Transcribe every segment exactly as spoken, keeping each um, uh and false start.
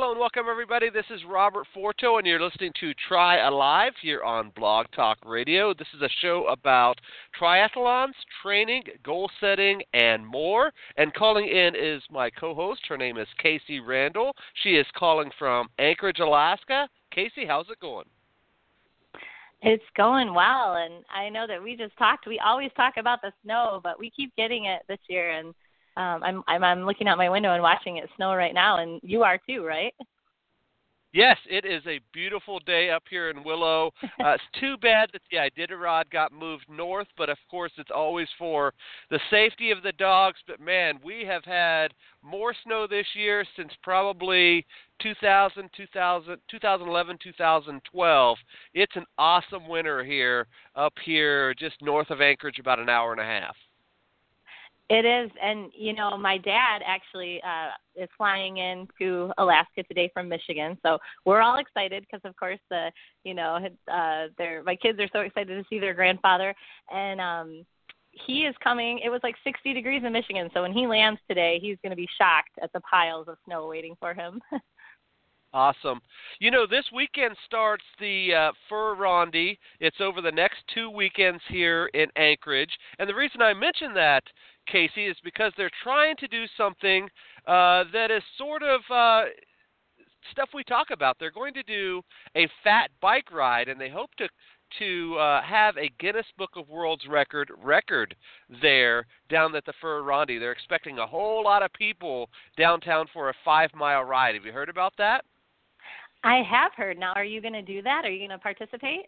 Hello and welcome, everybody. This is Robert Forto, and you're listening to Tri Alive here on Blog Talk Radio. This is a show about triathlons, training, goal setting, and more. And calling in is my co-host. Her name is Casey Randall. She is calling from Anchorage, Alaska. Casey, how's it going? It's going well, and I know that we just talked. We always talk about the snow, but we keep getting it this year, and um, I'm, I'm I'm looking out my window and watching it snow right now, and you are too, right? Yes, it is a beautiful day up here in Willow. Uh, it's too bad that the Iditarod got moved north, but of course it's always for the safety of the dogs. But man, we have had more snow this year since probably two thousand, two thousand, twenty eleven, twenty twelve. It's an awesome winter here, up here just north of Anchorage, about an hour and a half. It is, and, you know, my dad actually uh, is flying into Alaska today from Michigan, so we're all excited because, of course, the, you know, uh, they're, my kids are so excited to see their grandfather, and um, he is coming. It was like sixty degrees in Michigan, so when he lands today, he's going to be shocked at the piles of snow waiting for him. Awesome. You know, this weekend starts the uh, Fur Rondy. It's over the next two weekends here in Anchorage. And the reason I mention that, Casey, is because they're trying to do something uh, that is sort of uh, stuff we talk about. They're going to do a fat bike ride, and they hope to to uh, have a Guinness Book of World's Record record there down at the Fur Rondy. They're expecting a whole lot of people downtown for a five-mile ride. Have you heard about that? I have heard. Now, are you going to do that? Are you going to participate?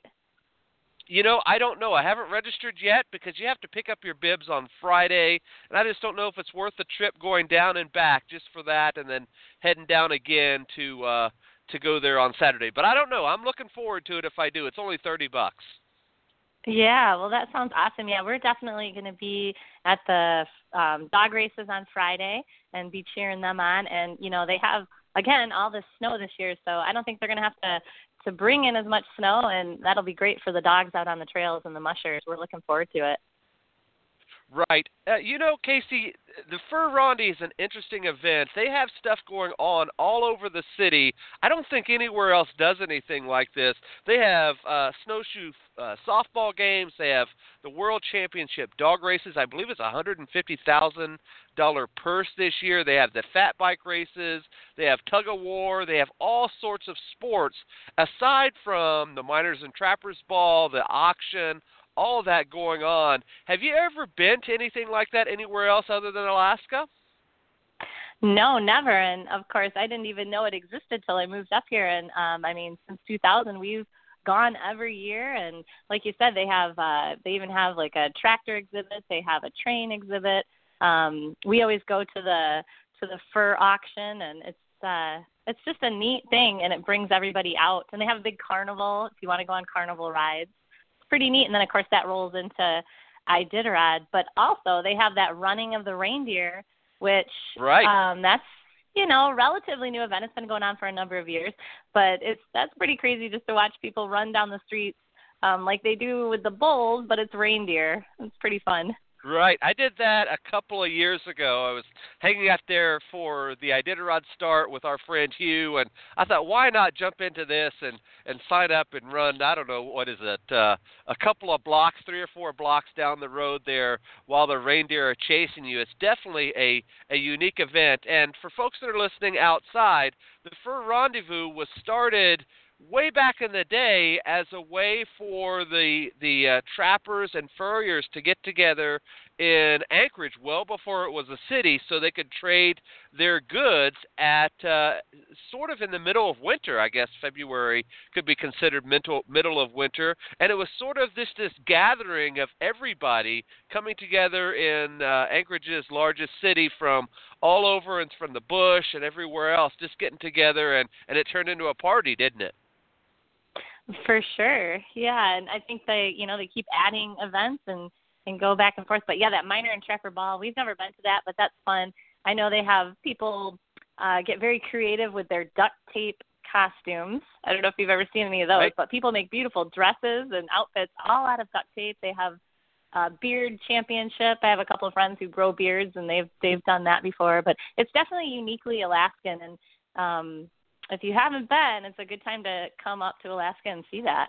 You know, I don't know. I haven't registered yet because you have to pick up your bibs on Friday, and I just don't know if it's worth the trip going down and back just for that and then heading down again to uh, to go there on Saturday. But I don't know. I'm looking forward to it if I do. It's only thirty bucks. Yeah, well, that sounds awesome. Yeah, we're definitely going to be at the um, dog races on Friday and be cheering them on. And, you know, they have, again, all this snow this year, so I don't think they're going to have to, to bring in as much snow, and that'll be great for the dogs out on the trails and the mushers. We're looking forward to it. Right. Uh, you know, Casey, the Fur Rondy is an interesting event. They have stuff going on all over the city. I don't think anywhere else does anything like this. They have uh, snowshoe uh, softball games. They have the World Championship dog races. I believe it's a one hundred fifty thousand dollars purse this year. They have the fat bike races. They have tug-of-war. They have all sorts of sports aside from the Miners and Trappers Ball, the auction, all of that going on. Have you ever been to anything like that anywhere else other than Alaska? No, never. And, of course, I didn't even know it existed till I moved up here. And, um, I mean, since two thousand, we've gone every year. And, like you said, they have uh, they even have, like, a tractor exhibit. They have a train exhibit. Um, we always go to the to the fur auction, and it's uh, it's just a neat thing, and it brings everybody out. And they have a big carnival if you want to go on carnival rides. Pretty neat. And then, of course, that rolls into Iditarod. But also they have that running of the reindeer, which right. um, that's, you know, a relatively new event. It's been going on for a number of years. But it's that's pretty crazy just to watch people run down the streets um, like they do with the bulls, but it's reindeer. It's pretty fun. Right. I did that a couple of years ago. I was hanging out there for the Iditarod start with our friend Hugh, and I thought, why not jump into this and, and sign up and run, I don't know, what is it, uh, a couple of blocks, three or four blocks down the road there while the reindeer are chasing you. It's definitely a, a unique event. And for folks that are listening outside, the Fur Rendezvous was started way back in the day as a way for the the uh, trappers and furriers to get together in Anchorage well before it was a city so they could trade their goods at uh, sort of in the middle of winter. I guess February could be considered middle, middle of winter. And it was sort of this, this gathering of everybody coming together in uh, Anchorage's largest city from all over and from the bush and everywhere else, just getting together, and, and it turned into a party, didn't it? For sure. Yeah. And I think they, you know, they keep adding events and, and go back and forth. But yeah, that Miner and Trapper Ball, we've never been to that, but that's fun. I know they have people uh, get very creative with their duct tape costumes. I don't know if you've ever seen any of those, right. But people make beautiful dresses and outfits all out of duct tape. They have a beard championship. I have a couple of friends who grow beards, and they've they've done that before. But it's definitely uniquely Alaskan, and um, if you haven't been, it's a good time to come up to Alaska and see that.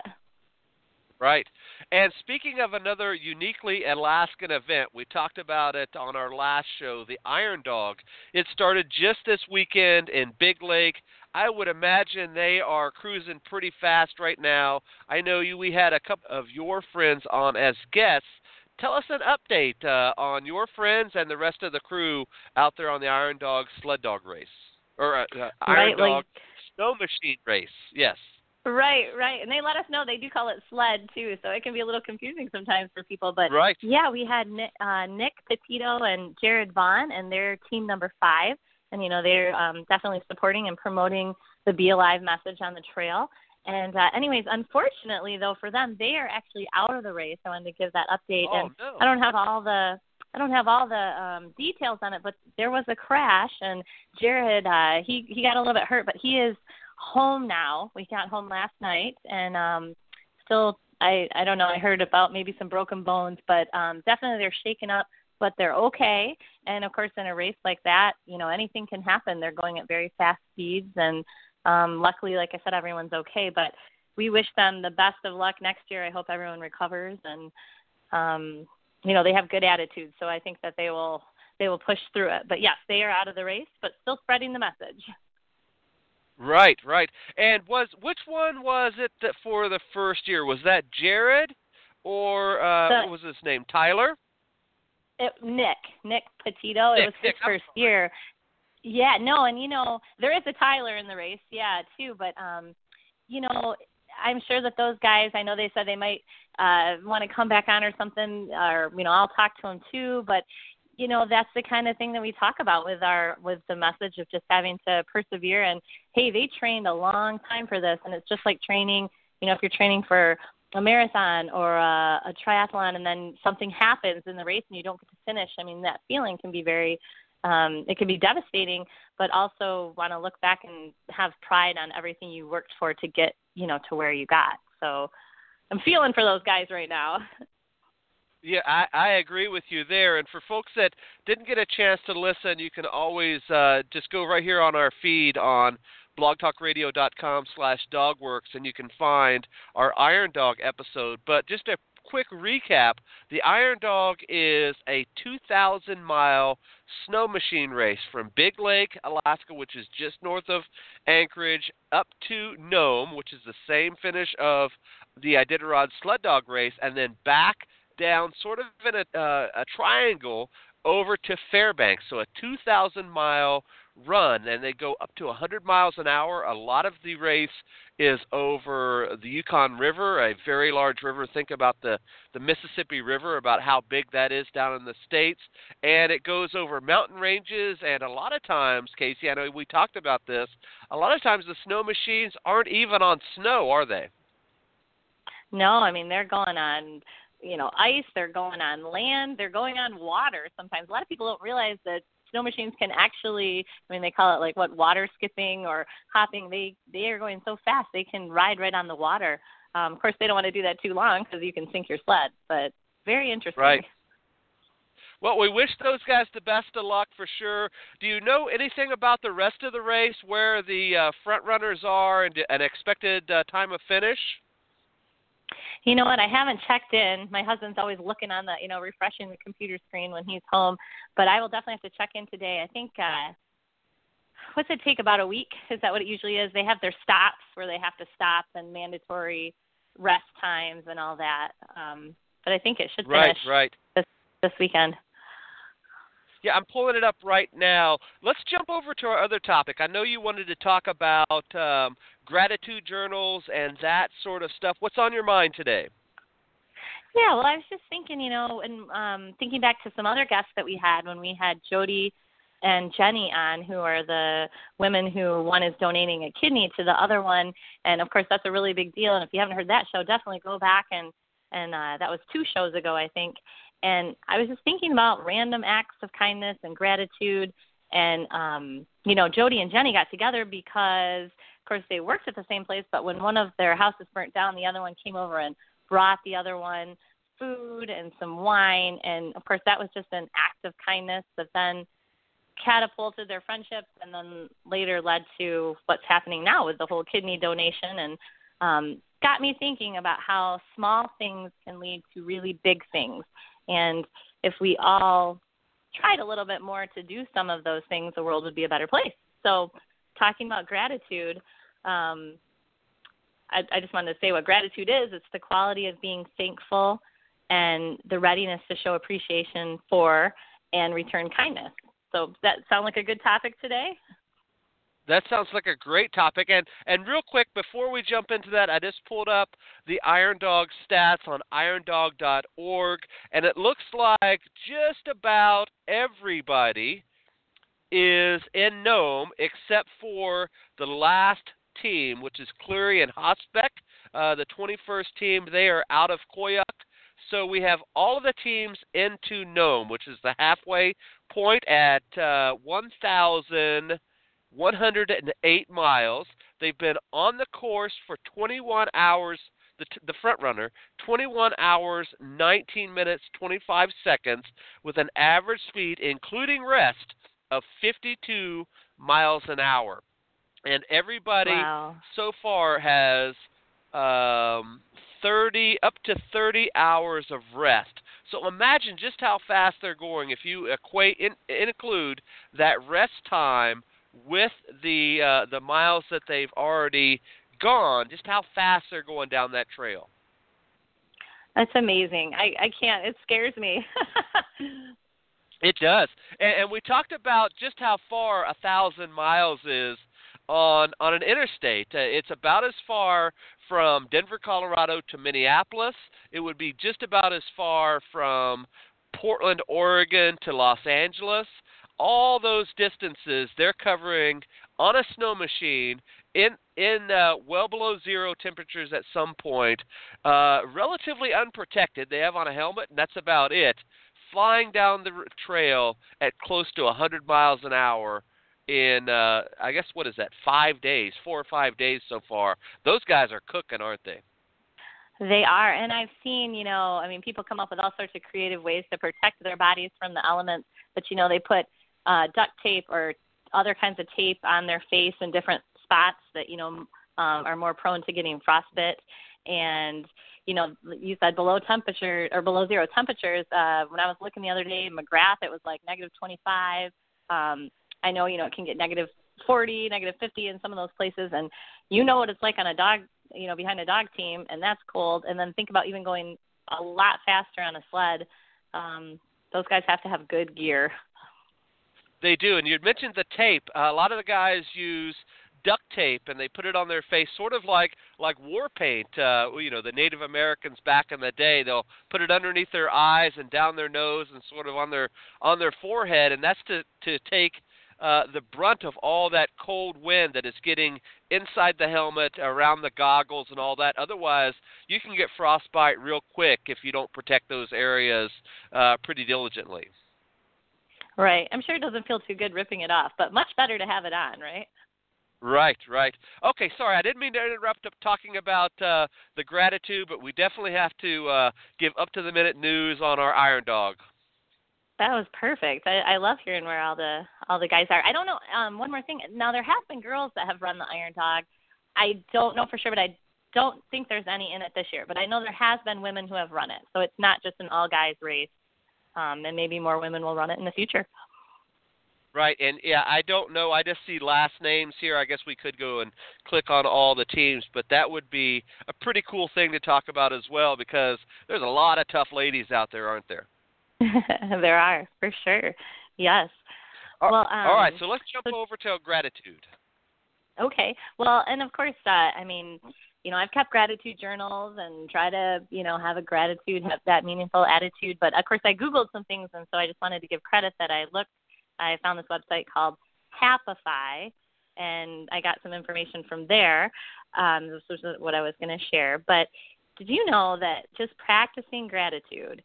Right. And speaking of another uniquely Alaskan event, we talked about it on our last show, the Iron Dog. It started just this weekend in Big Lake. I would imagine they are cruising pretty fast right now. I know you. We had a couple of your friends on as guests. Tell us an update uh, on your friends and the rest of the crew out there on the Iron Dog sled dog race, or uh, uh, Iron right, Dog like, snow machine race. Yes. Right, right. And they let us know they do call it sled, too, so it can be a little confusing sometimes for people. But, right. yeah, we had Nick, uh, Nick Petito and Jared Vaughn, and they're team number five. And, you know, they're um, definitely supporting and promoting the Be Alive message on the trail. And, uh, anyways, unfortunately, though, for them, they are actually out of the race. I wanted to give that update. Oh, and no. I don't have all the I don't have all the um, details on it, but there was a crash, and Jared, uh, he, he got a little bit hurt, but he is home now. We got home last night, and um, still, I, I don't know, I heard about maybe some broken bones, but um, definitely they're shaken up, but they're okay. And, of course, in a race like that, you know, anything can happen. They're going at very fast speeds, and um, luckily, like I said, everyone's okay. But we wish them the best of luck next year. I hope everyone recovers, and, um, you know, they have good attitudes, so I think that they will they will push through it. But, yes, they are out of the race, but still spreading the message. Right, right. And was which one was it that for the first year? Was that Jared or uh, the, what was his name? Tyler? It, Nick, Nick Petito. Nick, it was his Nick, first year. Yeah, no, and you know there is a Tyler in the race, yeah, too. But um, you know, I'm sure that those guys. I know they said they might uh, want to come back on or something, or you know, I'll talk to them too. But you know, that's the kind of thing that we talk about with our with the message of just having to persevere. And hey, they trained a long time for this, and it's just like training. You know, if you're training for a marathon or a, a triathlon, and then something happens in the race and you don't get to finish. I mean, that feeling can be very, um, it can be devastating. But also want to look back and have pride on everything you worked for to get, you know, to where you got. So I'm feeling for those guys right now. Yeah, I, I agree with you there. And for folks that didn't get a chance to listen, you can always uh, just go right here on our feed on blogtalkradio.com slash dogworks, and you can find our Iron Dog episode. But just a quick recap, the Iron Dog is a two thousand mile snow machine race from Big Lake, Alaska, which is just north of Anchorage, up to Nome, which is the same finish of the Iditarod sled dog race, and then back down sort of in a, uh, a triangle over to Fairbanks. So a two thousand mile run, and they go up to one hundred miles an hour. A lot of the race is over the Yukon River, a very large river. Think about the, the Mississippi River, about how big that is down in the States. And it goes over mountain ranges, and a lot of times, Casey, I know we talked about this, a lot of times the snow machines aren't even on snow, are they? No, I mean, they're going on, you know, ice, they're going on land, they're going on water sometimes. A lot of people don't realize that snow machines can actually, I mean, they call it like what, water skipping or hopping. They they are going so fast they can ride right on the water. Um, of course, they don't want to do that too long because you can sink your sled, but very interesting. Right. Well, we wish those guys the best of luck for sure. Do you know anything about the rest of the race, where the uh, front runners are and an expected uh, time of finish? You know what? I haven't checked in. My husband's always looking on the, you know, refreshing the computer screen when he's home. But I will definitely have to check in today. I think, uh, what's it take, about a week? Is that what it usually is? They have their stops where they have to stop and mandatory rest times and all that. Um, but I think it should finish right, right. this this weekend. Yeah, I'm pulling it up right now. Let's jump over to our other topic. I know you wanted to talk about um, gratitude journals and that sort of stuff. What's on your mind today? Yeah, well, I was just thinking, you know, and um, thinking back to some other guests that we had when we had Jody and Jenny on, who are the women who one is donating a kidney to the other one. And, of course, that's a really big deal. And if you haven't heard that show, definitely go back. And, and uh, that was two shows ago, I think. And I was just thinking about random acts of kindness and gratitude. And, um, you know, Jody and Jenny got together because, of course, they worked at the same place. But when one of their houses burnt down, the other one came over and brought the other one food and some wine. And, of course, that was just an act of kindness. But then catapulted their friendships and then later led to what's happening now with the whole kidney donation, and um, got me thinking about how small things can lead to really big things. And if we all tried a little bit more to do some of those things, the world would be a better place. So talking about gratitude, um, I, I just wanted to say what gratitude is. It's the quality of being thankful and the readiness to show appreciation for and return kindness. So does that sound like a good topic today? That sounds like a great topic. And and real quick, before we jump into that, I just pulled up the Iron Dog stats on iron dog dot org, and it looks like just about everybody is in Nome except for the last team, which is Cleary and Hosbeck. Uh, the twenty-first team, they are out of Koyuk. So we have all of the teams into Nome, which is the halfway point at uh, one thousand one hundred eight miles. They've been on the course for twenty-one hours, the, the front runner, twenty-one hours, nineteen minutes, twenty-five seconds, with an average speed, including rest, of fifty-two miles an hour. And everybody wow. so far has um, thirty up to thirty hours of rest. So imagine just how fast they're going if you equate in, include that rest time with the uh, the miles that they've already gone, just how fast they're going down that trail. That's amazing. I, I can't. It scares me. It does. And, and we talked about just how far a thousand miles is on on an interstate. Uh, it's about as far from Denver, Colorado to Minneapolis. It would be just about as far from Portland, Oregon to Los Angeles. All those distances they're covering on a snow machine in in uh, well below zero temperatures at some point, uh, relatively unprotected. They have on a helmet, and that's about it. Flying down the trail at close to one hundred miles an hour in, uh, I guess, what is that, five days, four or five days so far. Those guys are cooking, aren't they? They are, and I've seen, you know, I mean, people come up with all sorts of creative ways to protect their bodies from the elements, but, you know, they put uh, duct tape or other kinds of tape on their face in different spots that, you know, um, are more prone to getting frostbite. And, you know, you said below temperature or below zero temperatures. Uh, when I was looking the other day in McGrath, it was like negative twenty-five. Um, I know, you know, it can get negative forty, negative fifty in some of those places. And you know what it's like on a dog, you know, behind a dog team, and that's cold. And then think about even going a lot faster on a sled. Um, those guys have to have good gear. They do. And you mentioned the tape. Uh, a lot of the guys use duct tape, and they put it on their face, sort of like like war paint. Uh, you know, the Native Americans back in the day, they'll put it underneath their eyes and down their nose and sort of on their on their forehead, and that's to to take uh, the brunt of all that cold wind that is getting inside the helmet, around the goggles, and all that. Otherwise, you can get frostbite real quick if you don't protect those areas uh, pretty diligently. Right. I'm sure it doesn't feel too good ripping it off, but much better to have it on, right? Right, right. Okay, sorry, I didn't mean to interrupt up talking about uh, the gratitude, but we definitely have to uh, give up-to-the-minute news on our Iron Dog. That was perfect. I, I love hearing where all the all the guys are. I don't know. Um, one more thing. Now, there have been girls that have run the Iron Dog. I don't know for sure, but I don't think there's any in it this year. But I know there has been women who have run it, so it's not just an all-guys race, um, and maybe more women will run it in the future. Right, and yeah, I don't know. I just see last names here. I guess we could go and click on all the teams, but that would be a pretty cool thing to talk about as well, because there's a lot of tough ladies out there, aren't there? There are, for sure. Yes. All, well, um, all right, so let's jump so, over to gratitude. Okay. Well, and of course, uh, I mean, you know, I've kept gratitude journals and try to, you know, have a gratitude, have that meaningful attitude. But, of course, I Googled some things, and so I just wanted to give credit that I looked. I found this website called Happify, and I got some information from there. Um, this was what I was going to share. But did you know that just practicing gratitude,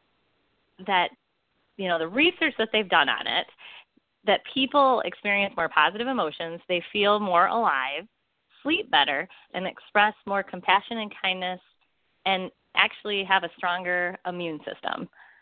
that, you know, the research that they've done on it, that people experience more positive emotions, they feel more alive, sleep better, and express more compassion and kindness, and actually have a stronger immune system.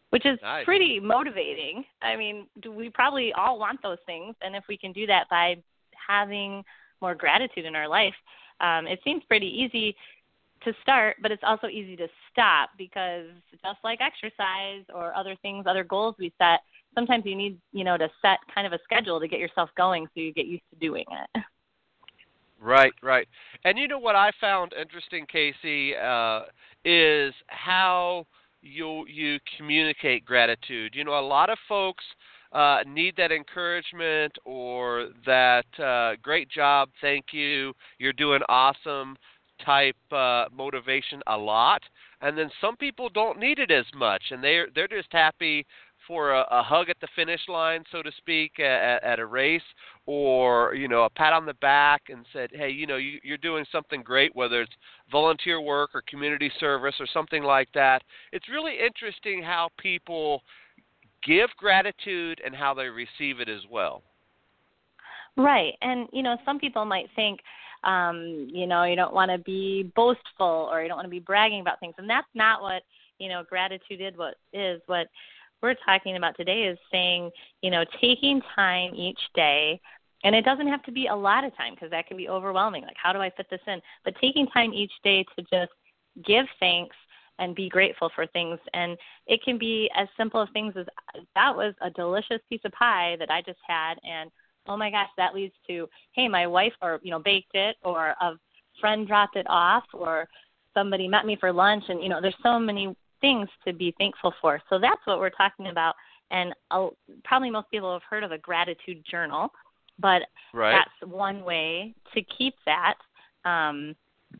which is Nice. pretty motivating. I mean, do we probably all want those things, and if we can do that by having more gratitude in our life, um, it seems pretty easy to start, but it's also easy to stop, because just like exercise or other things, other goals we set, sometimes you need, you know, to set kind of a schedule to get yourself going so you get used to doing it. Right, right. And you know what I found interesting, Casey, uh, is how you you communicate gratitude. You know, a lot of folks uh, need that encouragement or that uh, great job, thank you, you're doing awesome type uh, motivation a lot, and then some people don't need it as much, and they're they're just happy for a, a hug at the finish line, so to speak, at, at a race, or you know, a pat on the back and said, hey, you know, you, you're doing something great, whether it's volunteer work or community service or something like that. It's really interesting how people give gratitude and how they receive it as well. Right. And, you know, some people might think, um, you know, you don't want to be boastful or you don't want to be bragging about things. And that's not what, you know, gratitude is. What is what we're talking about today is saying, you know, taking time each day. And it doesn't have to be a lot of time, because that can be overwhelming. Like, how do I fit this in? But taking time each day to just give thanks and be grateful for things. And it can be as simple as things as, that was a delicious piece of pie that I just had, and oh my gosh, that leads to, hey, my wife or, you know, baked it, or a friend dropped it off, or somebody met me for lunch. And, you know, there's so many things to be thankful for. So that's what we're talking about. And I'll, probably most people have heard of a gratitude journal, but right. That's one way to keep that. Um,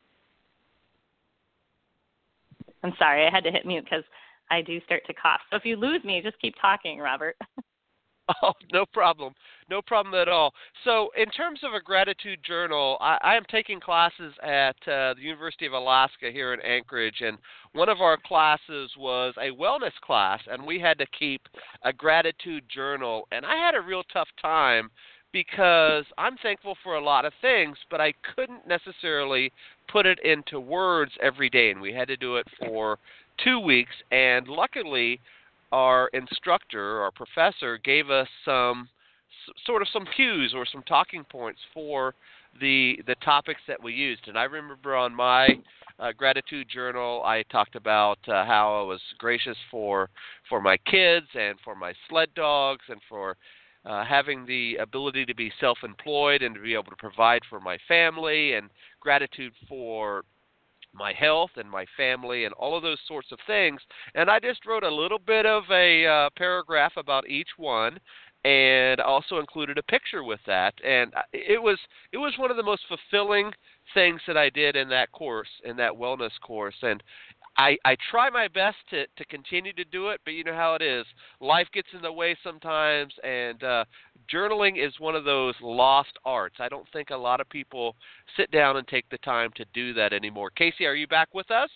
I'm sorry, I had to hit mute because I do start to cough. So if you lose me, just keep talking, Robert. Oh, no problem. No problem at all. So in terms of a gratitude journal, I, I am taking classes at uh, the University of Alaska here in Anchorage, and one of our classes was a wellness class, and we had to keep a gratitude journal. And I had a real tough time because I'm thankful for a lot of things, but I couldn't necessarily put it into words every day, and we had to do it for two weeks. And luckily, our instructor, our professor, gave us some sort of some cues or some talking points for the the topics that we used. And I remember on my uh, gratitude journal, I talked about uh, how I was gracious for for my kids and for my sled dogs and for uh, having the ability to be self-employed and to be able to provide for my family, and gratitude for my health and my family and all of those sorts of things. And I just wrote a little bit of a uh, paragraph about each one, and also included a picture with that. And it was it was one of the most fulfilling things that I did in that course, in that wellness course. And I, I try my best to, to continue to do it, but you know how it is. Life gets in the way sometimes, and uh, journaling is one of those lost arts. I don't think a lot of people sit down and take the time to do that anymore. Casey, are you back with us?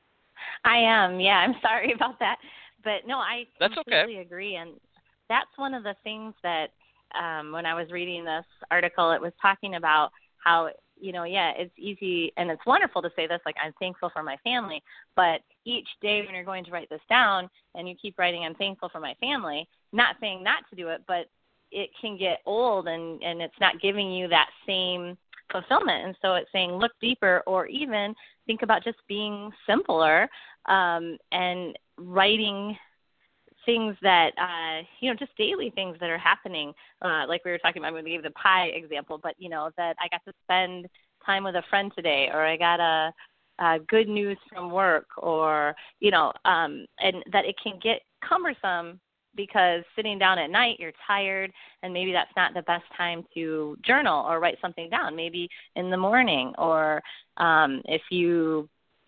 I am, yeah. I'm sorry about that. But, no, I That's completely okay. agree. And that's one of the things that um, when I was reading this article, it was talking about how, you know, yeah, it's easy and it's wonderful to say this, like, I'm thankful for my family. But each day when you're going to write this down and you keep writing, I'm thankful for my family, not saying not to do it, but it can get old and, and it's not giving you that same fulfillment. And so it's saying look deeper, or even think about just being simpler um, and writing things that, uh, you know, just daily things that are happening. Uh, like we were talking about, I'm going to give the pie example, but, you know, that I got to spend time with a friend today, or I got a, a good news from work, or, you know, um, and that it can get cumbersome because sitting down at night, you're tired, and maybe that's not the best time to journal or write something down, maybe in the morning, or um, if you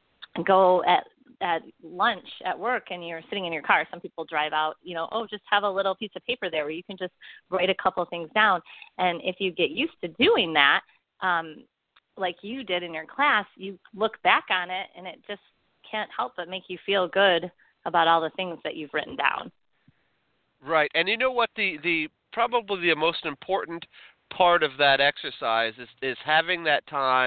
go at at lunch at work and you're sitting in your car, some people drive out, you know, oh, just have a little piece of paper there where you can just write a couple of things down. And if you get used to doing that, um, like you did in your class, you look back on it and it just can't help but make you feel good about all the things that you've written down. Right. And you know what, the, the probably the most important part of that exercise is, is having that time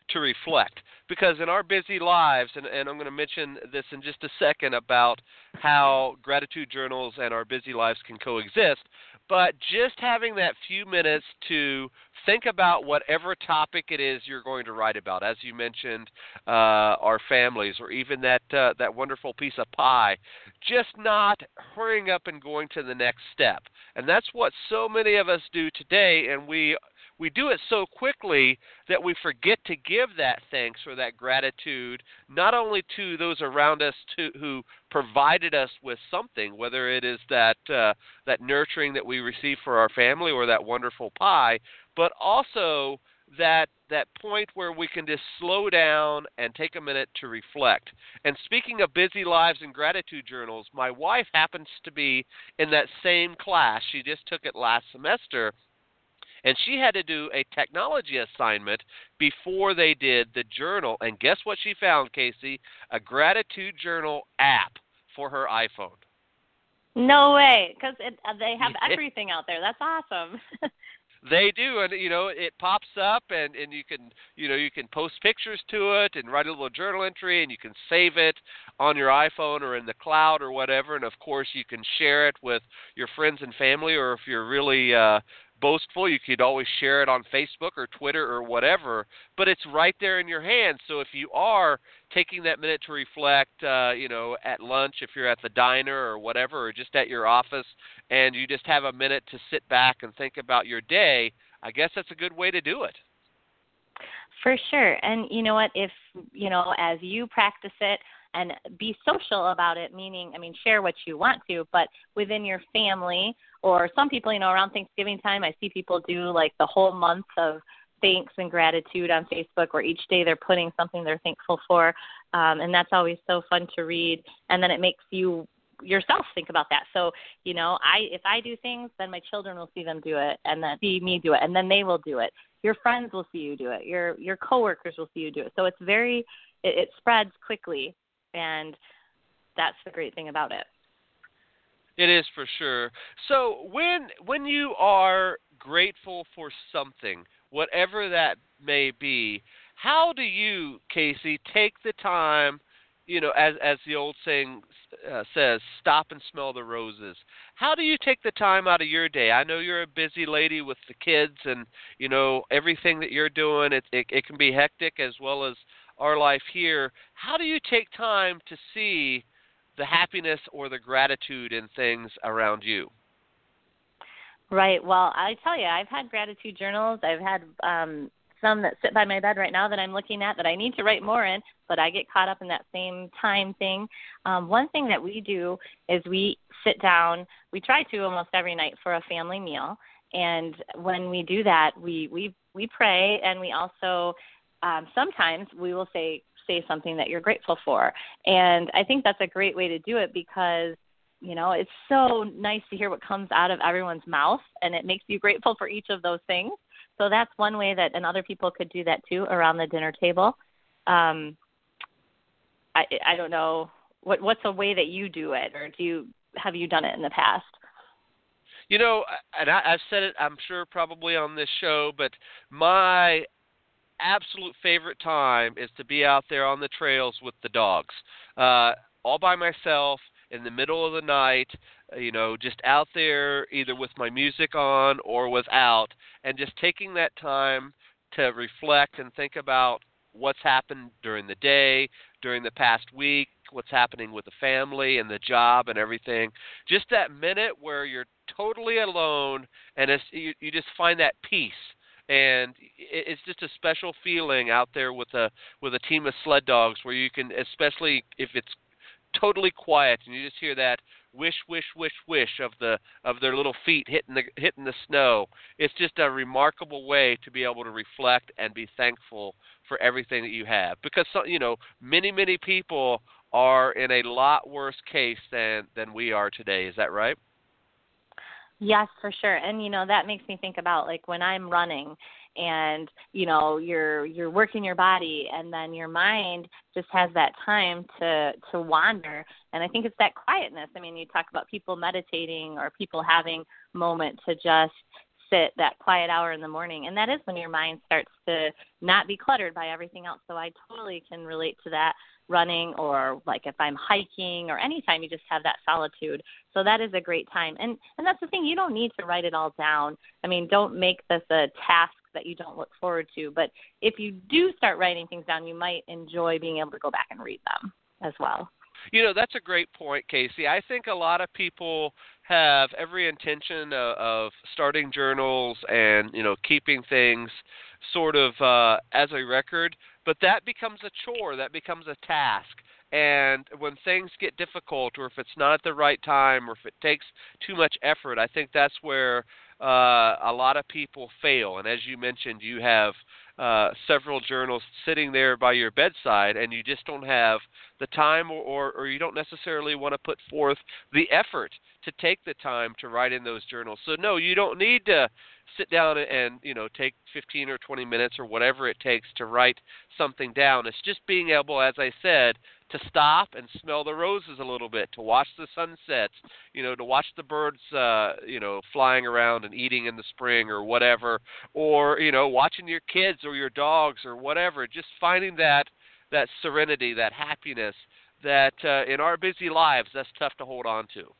to reflect. Because in our busy lives, and, and I'm going to mention this in just a second about how gratitude journals and our busy lives can coexist, but just having that few minutes to think about whatever topic it is you're going to write about, as you mentioned, uh, our families, or even that uh, that wonderful piece of pie, just not hurrying up and going to the next step. And that's what so many of us do today, and we we do it so quickly that we forget to give that thanks or that gratitude, not only to those around us to, who provided us with something, whether it is that uh, that nurturing that we receive for our family or that wonderful pie, but also that that point where we can just slow down and take a minute to reflect. And speaking of busy lives and gratitude journals, my wife happens to be in that same class. She just took it last semester. And she had to do a technology assignment before they did the journal. And guess what she found, Casey? A gratitude journal app for her iPhone. No way, because they have everything out there. That's awesome. They do, and you know it pops up, and, and you can you know you can post pictures to it and write a little journal entry, and you can save it on your iPhone or in the cloud or whatever. And of course, you can share it with your friends and family, or if you're really uh, boastful, you could always share it on Facebook or Twitter or whatever. But it's right there in your hands. So if you are taking that minute to reflect, uh, you know, at lunch, if you're at the diner or whatever, or just at your office, and you just have a minute to sit back and think about your day, I guess that's a good way to do it. For sure. And you know what, if, you know, as you practice it and be social about it, meaning, I mean, share what you want to, but within your family, or some people, you know, around Thanksgiving time, I see people do like the whole month of thanks and gratitude on Facebook, where each day they're putting something they're thankful for. Um, and that's always so fun to read. And then it makes you yourself think about that. So, you know, I if I do things, then my children will see them do it, and then see me do it, and then they will do it. Your friends will see you do it. Your your coworkers will see you do it. So it's very, it, it spreads quickly, and that's the great thing about it. It is, for sure. So when when you are grateful for something, whatever that may be, how do you, Casey, take the time, you know, as as the old saying uh, says, stop and smell the roses? How do you take the time out of your day? I know you're a busy lady with the kids, and, you know, everything that you're doing, it, it, it can be hectic, as well as our life here. How do you take time to see the happiness or the gratitude in things around you? Right. Well, I tell you, I've had gratitude journals. I've had um, some that sit by my bed right now that I'm looking at that I need to write more in, but I get caught up in that same time thing. Um, one thing that we do is we sit down, we try to almost every night for a family meal. And when we do that, we, we, we pray, and we also um, sometimes we will say, say something that you're grateful for. And I think that's a great way to do it, because, you know, it's so nice to hear what comes out of everyone's mouth, and it makes you grateful for each of those things. So that's one way that, and other people could do that too around the dinner table. Um, I, I don't know, what, what's a way that you do it, or do you, have you done it in the past? You know, and I, I've said it, I'm sure, probably on this show, but my absolute favorite time is to be out there on the trails with the dogs, uh, all by myself in the middle of the night, you know, just out there either with my music on or without, and just taking that time to reflect and think about what's happened during the day, during the past week, what's happening with the family and the job and everything. Just that minute where you're totally alone, and it's, you, you just find that peace. And it's just a special feeling out there with a with a team of sled dogs, where you can, especially if it's totally quiet, and you just hear that wish, wish, wish, wish of the of their little feet hitting the hitting the snow. It's just a remarkable way to be able to reflect and be thankful for everything that you have, because you know many many people are in a lot worse case than than we are today. Is that right? Yes, for sure. And, you know, that makes me think about, like, when I'm running and, you know, you're you're working your body, and then your mind just has that time to, to wander. And I think it's that quietness. I mean, you talk about people meditating, or people having moment to just sit, that quiet hour in the morning. And that is when your mind starts to not be cluttered by everything else. So I totally can relate to that, running, or like if I'm hiking, or anytime you just have that solitude. So that is a great time. And and that's the thing, you don't need to write it all down. I mean, don't make this a task that you don't look forward to. But if you do start writing things down, you might enjoy being able to go back and read them as well. You know, that's a great point, Casey. I think a lot of people have every intention of, of starting journals and, you know, keeping things sort of uh, as a record, but that becomes a chore, that becomes a task. And when things get difficult, or if it's not at the right time, or if it takes too much effort, I think that's where uh, a lot of people fail. And as you mentioned, you have uh, several journals sitting there by your bedside, and you just don't have the time, or, or, or you don't necessarily want to put forth the effort to take the time to write in those journals. So no, you don't need to sit down and, you know, take fifteen or twenty minutes or whatever it takes to write something down. It's just being able, as I said, to stop and smell the roses a little bit, to watch the sunsets, you know, to watch the birds, uh, you know, flying around and eating in the spring or whatever, or, you know, watching your kids or your dogs or whatever, just finding that, that serenity, that happiness that uh, in our busy lives, that's tough to hold on to.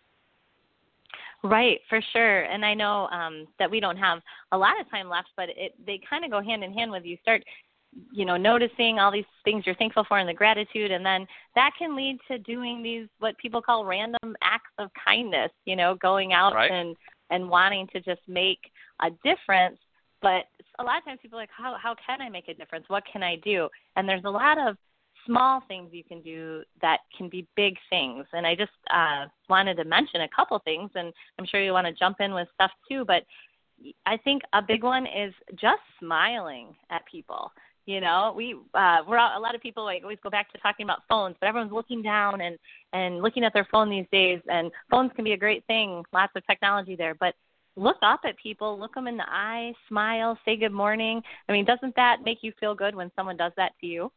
Right, for sure. And I know um, that we don't have a lot of time left, but it, they kind of go hand in hand with you start, you know, noticing all these things you're thankful for and the gratitude, and then that can lead to doing these what people call random acts of kindness, you know, going out right. and, and wanting to just make a difference. But a lot of times people are like, how, how can I make a difference? What can I do? And there's a lot of small things you can do that can be big things. And I just uh, wanted to mention a couple things, and I'm sure you want to jump in with stuff too, but I think a big one is just smiling at people. You know, we, uh, we're all, a lot of people like always go back to talking about phones, but everyone's looking down and, and looking at their phone these days, and phones can be a great thing, lots of technology there, but look up at people, look them in the eye, smile, say good morning. I mean, doesn't that make you feel good when someone does that to you?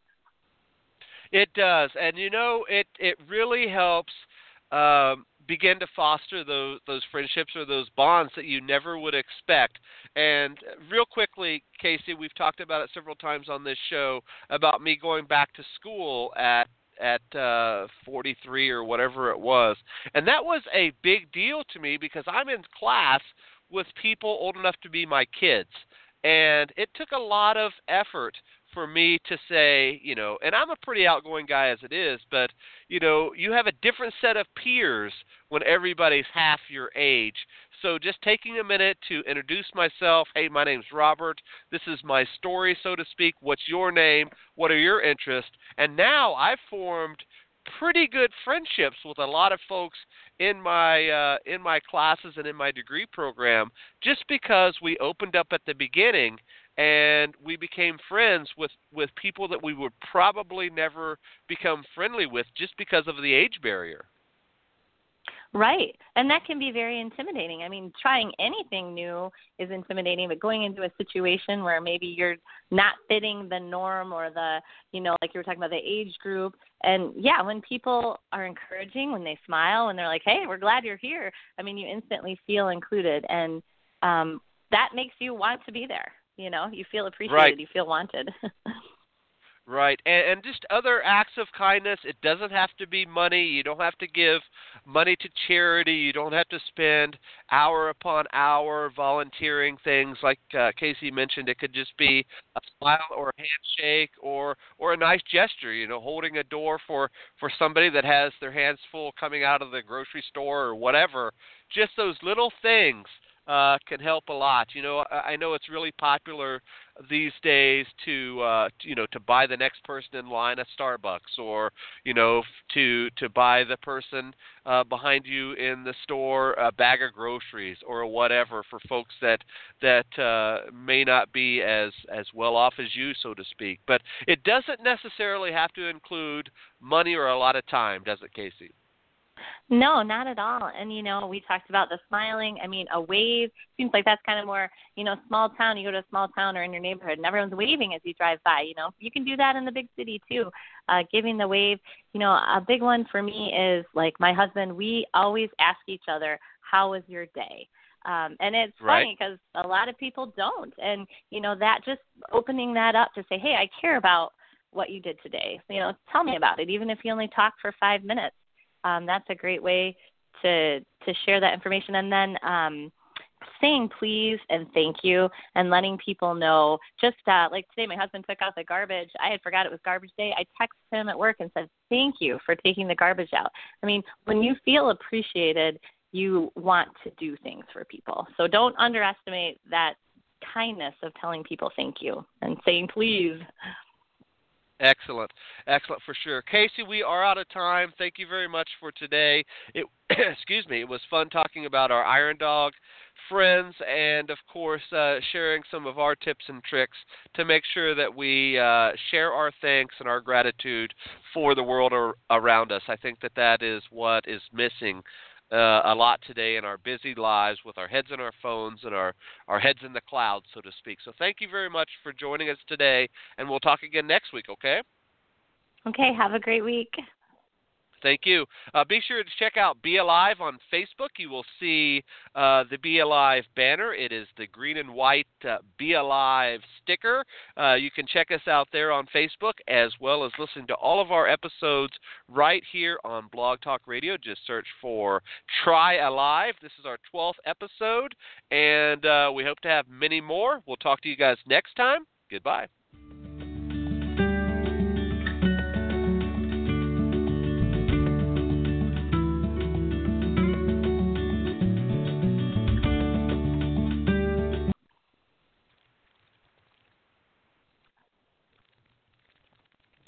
It does, and you know, it it really helps um, begin to foster those those friendships or those bonds that you never would expect. And real quickly, Casey, we've talked about it several times on this show about me going back to school at at uh, forty-three or whatever it was, and that was a big deal to me because I'm in class with people old enough to be my kids, and it took a lot of effort for me to say, you know, and I'm a pretty outgoing guy as it is, but, you know, you have a different set of peers when everybody's half your age. So just taking a minute to introduce myself, hey, my name's Robert, this is my story, so to speak, what's your name, what are your interests, and now I've formed pretty good friendships with a lot of folks in my uh, in my classes and in my degree program just because we opened up at the beginning and we became friends with, with people that we would probably never become friendly with just because of the age barrier. Right. And that can be very intimidating. I mean, trying anything new is intimidating, but going into a situation where maybe you're not fitting the norm or the, you know, like you were talking about the age group. And yeah, when people are encouraging, when they smile and they're like, hey, we're glad you're here. I mean, you instantly feel included, and um, that makes you want to be there. You know, you feel appreciated, right. You feel wanted. Right, and, and just other acts of kindness. It doesn't have to be money. You don't have to give money to charity. You don't have to spend hour upon hour volunteering things like uh, Casey mentioned. It could just be a smile or a handshake or or a nice gesture, you know, holding a door for, for somebody that has their hands full coming out of the grocery store or whatever. Just those little things Uh, can help a lot. You know, I, I know it's really popular these days to, uh, to, you know, to buy the next person in line at Starbucks, or, you know, to to buy the person uh, behind you in the store a bag of groceries or whatever for folks that that uh, may not be as as well off as you, so to speak. But it doesn't necessarily have to include money or a lot of time, does it, Casey? No, not at all. And, you know, we talked about the smiling. I mean, a wave seems like that's kind of more, you know, small town. You go to a small town or in your neighborhood and everyone's waving as you drive by, you know. You can do that in the big city too, uh, giving the wave. You know, a big one for me is like my husband, we always ask each other, how was your day? Um, and it's Right. funny because a lot of people don't. And, you know, that just opening that up to say, hey, I care about what you did today. You know, tell me about it, even if you only talk for five minutes. Um, that's a great way to to share that information. And then um, saying please and thank you and letting people know. Just uh, like today, my husband took out the garbage. I had forgot it was garbage day. I texted him at work and said, thank you for taking the garbage out. I mean, when you feel appreciated, you want to do things for people. So don't underestimate that kindness of telling people thank you and saying please. Excellent. Excellent for sure. Casey, we are out of time. Thank you very much for today. It, excuse me, it was fun talking about our Iron Dog friends and, of course, uh, sharing some of our tips and tricks to make sure that we uh, share our thanks and our gratitude for the world ar- around us. I think that that is what is missing Uh, a lot today in our busy lives with our heads in our phones and our, our heads in the clouds, so to speak. So thank you very much for joining us today, and we'll talk again next week, okay? Okay, have a great week. Thank you. Uh, be sure to check out Be Alive on Facebook. You will see uh, the Be Alive banner. It is the green and white uh, Be Alive sticker. Uh, you can check us out there on Facebook, as well as listen to all of our episodes right here on Blog Talk Radio. Just search for Try Alive. This is our twelfth episode, and uh, we hope to have many more. We'll talk to you guys next time. Goodbye.